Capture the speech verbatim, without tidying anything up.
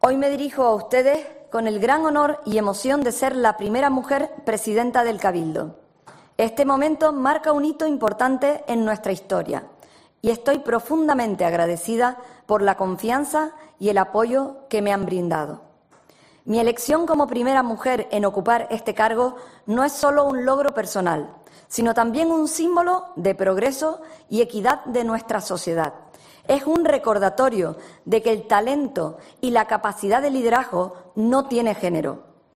Hoy me dirijo a ustedes con el gran honor y emoción de ser la primera mujer presidenta del Cabildo. Este momento marca un hito importante en nuestra historia y estoy profundamente agradecida por la confianza y el apoyo que me han brindado. Mi elección como primera mujer en ocupar este cargo no es solo un logro personal, sino también un símbolo de progreso y equidad de nuestra sociedad. Es un recordatorio de que el talento y la capacidad de liderazgo no tiene género.